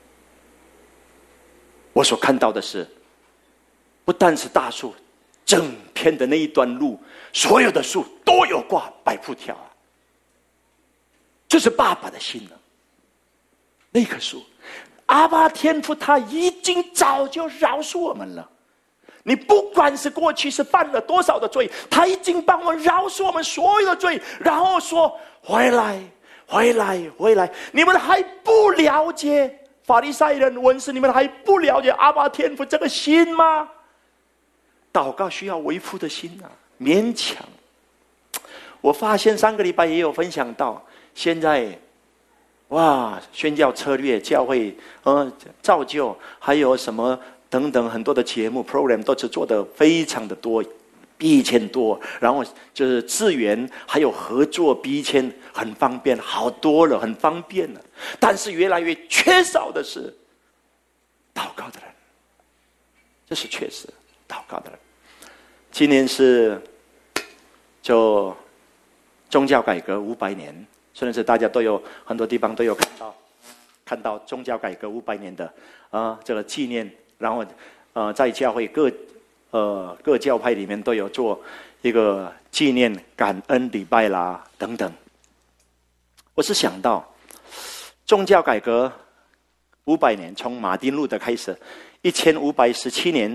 我所看到的是不但是大树，整片的那一段路，所有的树都有挂白布条啊。这是爸爸的心了。那棵树，阿爸天父他已经早就饶恕我们了。你不管是过去是犯了多少的罪，他已经帮我们饶恕我们所有的罪，然后说回来回来回来。你们还不了解法利赛人文士，你们还不了解阿爸天父这个心吗？祷告需要为父的心啊，勉强。我发现上个礼拜也有分享到，现在哇，宣教策略、教会呃造就，还有什么等等很多的节目 program 都是做得非常的多，比以前多，然后就是资源还有合作比以前很方便，好多了，很方便了。但是越来越缺少的是祷告的人，这是确实祷告的人。今年是就宗教改革五百年，虽然是大家都有很多地方都有看到看到宗教改革五百年的啊、呃、这个纪念，然后呃在教会各呃各教派里面都有做一个纪念感恩礼拜啦等等。我是想到宗教改革五百年，从马丁路德开始，一千五百十七年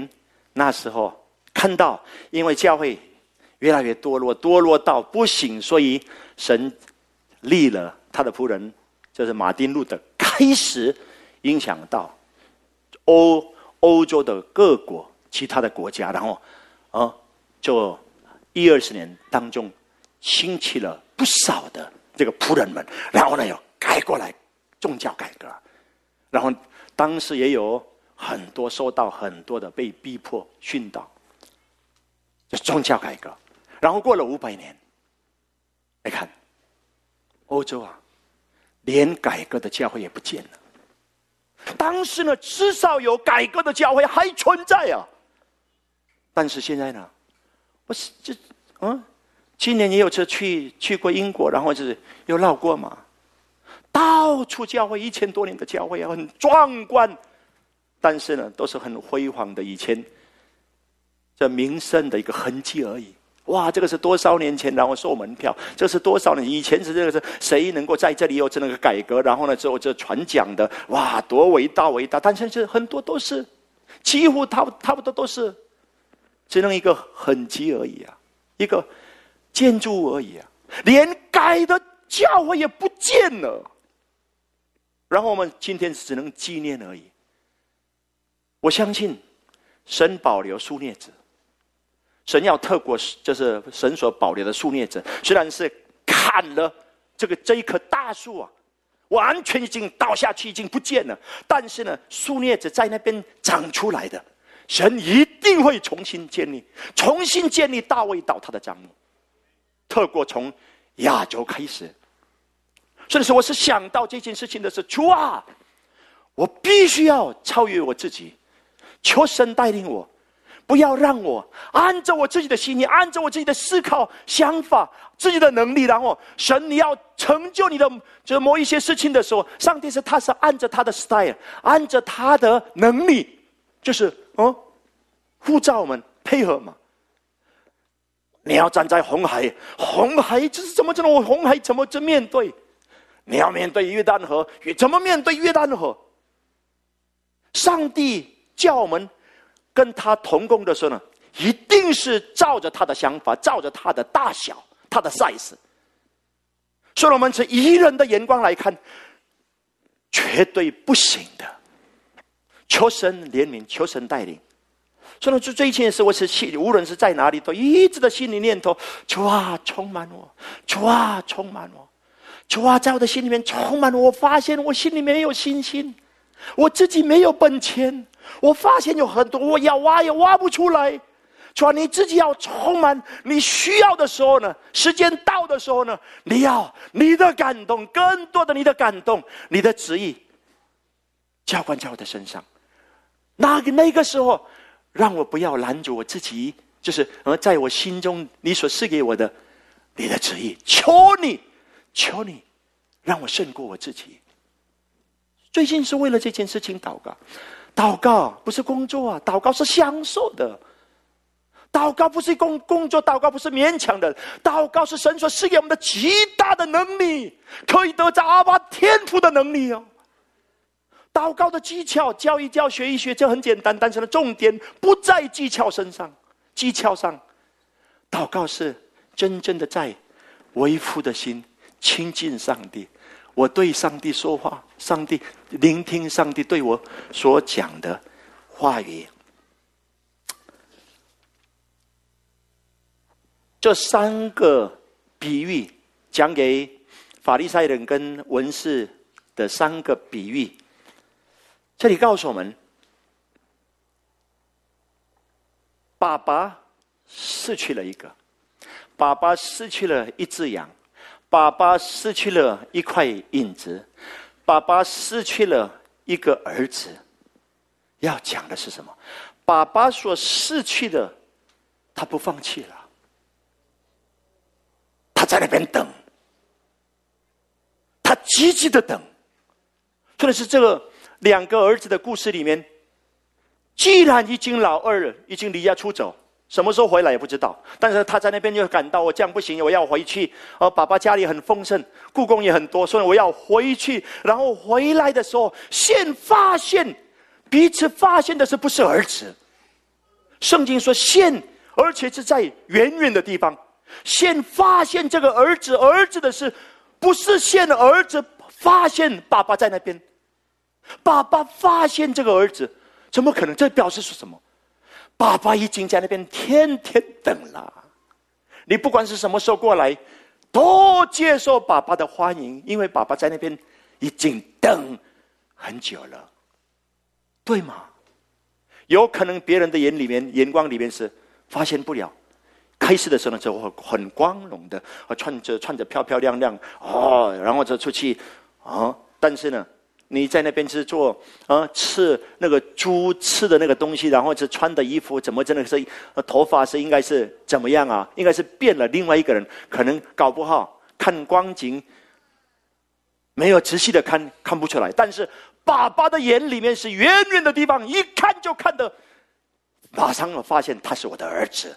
那时候看到，因为教会越来越堕落，堕落到不行，所以神立了他的仆人，就是马丁路德，开始影响到欧欧洲的各国其他的国家，然后啊，就一二十年当中兴起了不少的这个仆人们，然后呢又改过来宗教改革，然后当时也有很多受到很多的被逼迫殉道，就宗教改革。然后过了五百年，来看欧洲啊，连改革的教会也不见了。当时呢，至少有改革的教会还存在啊，但是现在呢，我是这嗯，今年也有次去去过英国，然后就是又绕过嘛，到处教会，一千多年的教会啊，很壮观，但是呢，都是很辉煌的以前这名声的一个痕迹而已。哇，这个是多少年前，然后收门票，这是多少年以前是这个是谁能够在这里有这样的改革，然后呢之后这传讲的，哇，多伟大伟大！但是是很多都是，几乎差差不多都是，只能一个痕迹而已啊，一个建筑物而已啊，连改的教会也不见了。然后我们今天只能纪念而已。我相信神保留树叶子。神要透过就是神所保留的树叶子，虽然是砍了这个这一棵大树啊，完全已经倒下去，已经不见了，但是呢，树叶子在那边长出来的，神一定会重新建立，重新建立大卫倒塌的帐幕，透过从亚洲开始。所以说，我是想到这件事情的时候，主啊，我必须要超越我自己，求神带领我。不要让我按照我自己的心意，按照我自己的思考、想法、自己的能力，然后神，你要成就你的这某一些事情的时候，上帝是他是按照他的 style， 按照他的能力，就是哦，呼召我们配合嘛。你要站在红海，红海这是怎么这种红海怎么去面对？你要面对约旦河，怎么面对约旦河？上帝叫我们。跟他同工的时候呢，一定是照着他的想法，照着他的大小，他的 size。所以我们从一人的眼光来看，绝对不行的。求神怜悯，求神带领。所以呢，最近的是我是无论是在哪里，都一直的心里念头：主啊，充满我；主啊，充满我；主啊，在我的心里面充满我。我发现我心里面没有信心，我自己没有本钱。我发现有很多我要挖也挖不出来，主啊，你自己要充满，你需要的时候呢，时间到的时候呢，你要你的感动，更多的你的感动，你的旨意浇灌在我的身上。那个那个时候，让我不要拦住我自己，就是而在我心中你所赐给我的你的旨意，求你，求你，让我胜过我自己。最近是为了这件事情祷告。祷告不是工作啊，祷告是享受的。祷告不是工工作，祷告不是勉强的，祷告是神所赐给我们的极大的能力，可以得着阿爸天父的能力哦。祷告的技巧教一教学一学，这很简单，但是呢，重点不在技巧身上，技巧上，祷告是真正的在为父的心亲近上帝。我对上帝说话，上帝聆听上帝对我所讲的话语。这三个比喻讲给法利赛人跟文士的三个比喻，这里告诉我们，爸爸失去了一个，爸爸失去了一只羊，爸爸失去了一块银子，爸爸失去了一个儿子。要讲的是什么？爸爸所失去的，他不放弃了，他在那边等，他积极的等。特别是这个两个儿子的故事里面，既然已经老二了，已经离家出走，什么时候回来也不知道，但是他在那边就感到我这样不行，我要回去。而爸爸家里很丰盛，故宫也很多，所以我要回去。然后回来的时候，现发现彼此发现的是不是儿子， 圣经说现，而且是在远远的地方。现发现这个儿子，儿子的事，不是现儿子发现爸爸在那边，爸爸发现这个儿子，怎么可能？这表示是什么？爸爸已经在那边天天等了。你不管是什么时候过来，都接受爸爸的欢迎，因为爸爸在那边已经等很久了，对吗？有可能别人的眼里面眼光里面是发现不了，开始的时候呢就很光荣的，穿着穿着漂漂亮亮哦，然后就出去啊、哦，但是呢你在那边是做啊吃那个猪吃的那个东西，然后是穿的衣服怎么真的是头发是应该是怎么样啊？应该是变了另外一个人，可能搞不好看光景没有仔细的看看不出来，但是爸爸的眼里面是远远的地方，一看就看得马上我发现他是我的儿子。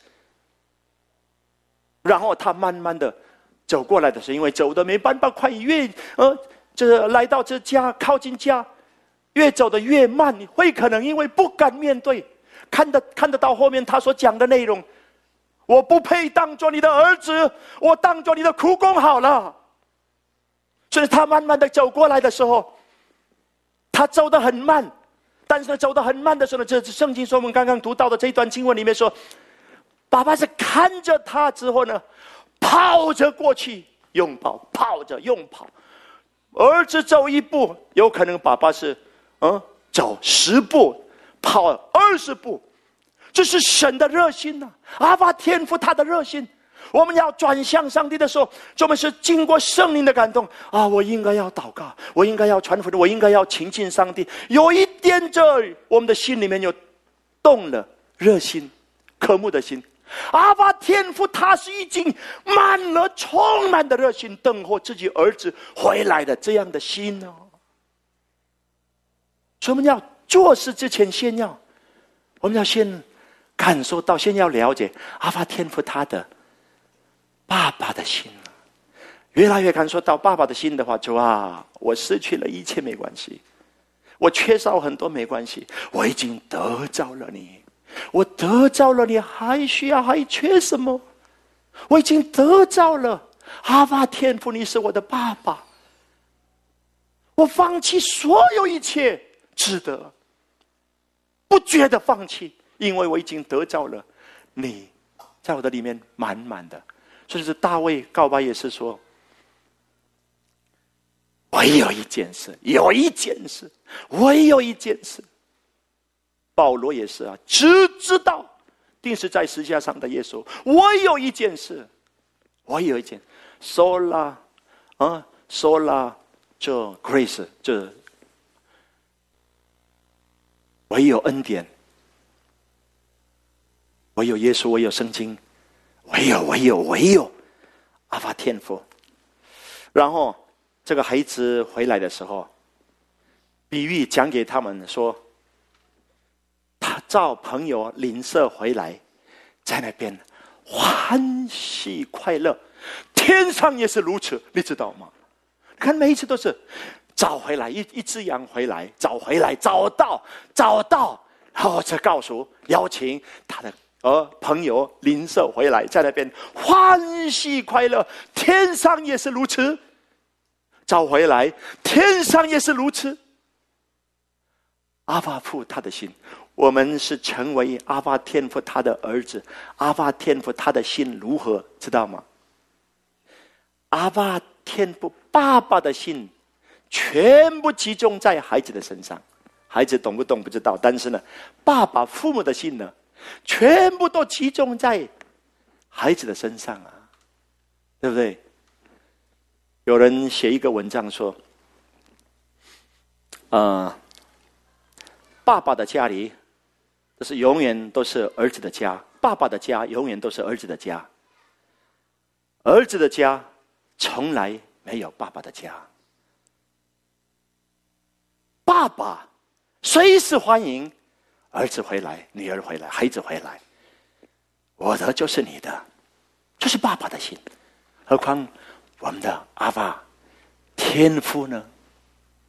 然后他慢慢的走过来的时候，因为走的没办法快，越呃这来到这家靠近家，越走的越慢，会可能因为不敢面对，看得看得到后面他所讲的内容，我不配当作你的儿子，我当作你的苦工好了。所以他慢慢的走过来的时候，他走得很慢，但是走得很慢的时候呢，这圣经说我们刚刚读到的这一段经文里面说，爸爸是看着他之后呢，跑着过去拥抱，跑着拥抱。儿子走一步，有可能爸爸是嗯走十步，跑二十步。这是神的热心呐、啊，阿爸天父他的热心。我们要转向上帝的时候，我们是经过圣灵的感动啊！我应该要祷告，我应该要传福音，我应该要亲近上帝。有一点这我们的心里面有动了热心、渴慕的心。阿爸天父他是已经满了充满的热心，等候自己儿子回来的这样的心哦。所以我们要做事之前，先要我们要先感受到，先要了解阿爸天父他的爸爸的心。越来越感受到爸爸的心的话，就啊，我失去了一切没关系，我缺少很多没关系，我已经得着了你。我得着了你，还需要还缺什么？我已经得着了，阿爸天父，你是我的爸爸，我放弃所有一切值得，不觉得放弃，因为我已经得着了你，在我的里面满满的。所以是大卫告白也是说，唯有一件事，有一件事，唯有一件事。保罗也是啊，只知道定是在十字架上的耶稣。我有一件事，我有一件 ，sola 啊 ，sola 就 grace 就唯有恩典，唯有耶稣，唯有圣经，唯有唯有唯有阿爸天父。然后这个孩子回来的时候，比喻讲给他们说，他照朋友邻舍回来，在那边欢喜快乐，天上也是如此，你知道吗？看每一次都是找回来，一一只羊回来，找回来，找到找到，然后再告诉邀请他的呃朋友邻舍回来，在那边欢喜快乐，天上也是如此，找回来，天上也是如此。阿爸父他的心，我们是成为阿爸天父他的儿子，阿爸天父他的心如何知道吗？阿爸天父爸爸的心全部集中在孩子的身上，孩子懂不懂不知道，但是呢，爸爸父母的心呢，全部都集中在孩子的身上啊，对不对？有人写一个文章说，呃爸爸的家里，这是永远都是儿子的家；爸爸的家永远都是儿子的家。儿子的家从来没有爸爸的家。爸爸随时欢迎儿子回来、女儿回来、孩子回来，我的就是你的，这是爸爸的心。何况我们的阿爸天父呢？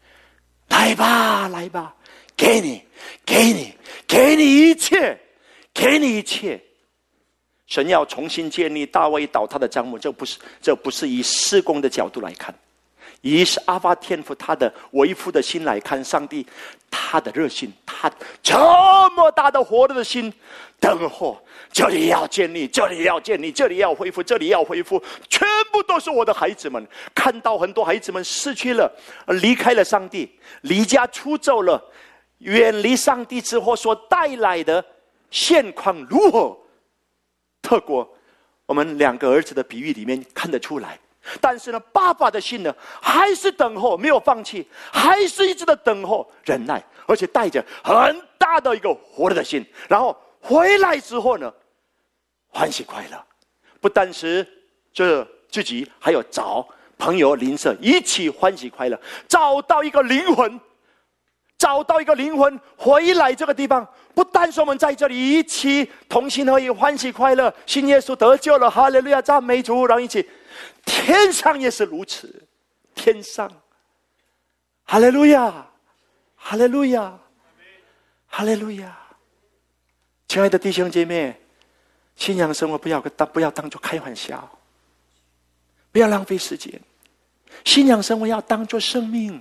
来吧，来吧。给你，给你，给你一切， 给你一切。神要重新建立大卫倒塌的帐幕，这不是这不是以事工的角度来看，以是阿爸天父他的为父的心来看，上帝他的热心，他这么大的活着的心，等候这里要建立，这里要建立，这里要恢复，这里要恢复，全部都是我的孩子们。看到很多孩子们失去了，离开了上帝，离家出走了，远离上帝之后所带来的现况如何？透过我们两个儿子的比喻里面看得出来。但是呢，爸爸的心呢，还是等候，没有放弃，还是一直的等候、忍耐，而且带着很大的一个活着的心。然后回来之后呢，欢喜快乐，不单是这自己，还有找朋友邻舍一起欢喜快乐，找到一个灵魂，找到一个灵魂回来这个地方。不单是我们在这里一起同心合意、欢喜快乐，信耶稣得救了，哈利路亚，赞美主，然后一起。天上也是如此，天上，哈利路亚，哈利路亚，哈利路亚。亲爱的弟兄姐妹，信仰生活不要当不要当作开玩笑，不要浪费时间。信仰生活要当作生命，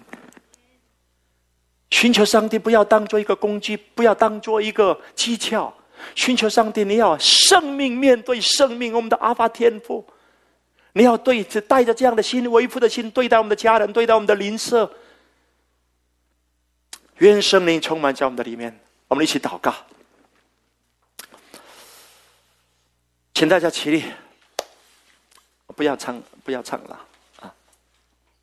寻求上帝不要当作一个工具，不要当作一个技巧。寻求上帝，你要生命面对生命，我们的阿爸天父。你要对带着这样的心，为父的心对待我们的家人，对待我们的邻舍。愿圣灵充满在我们的里面，我们一起祷告。请大家起立，不要唱，不要唱了。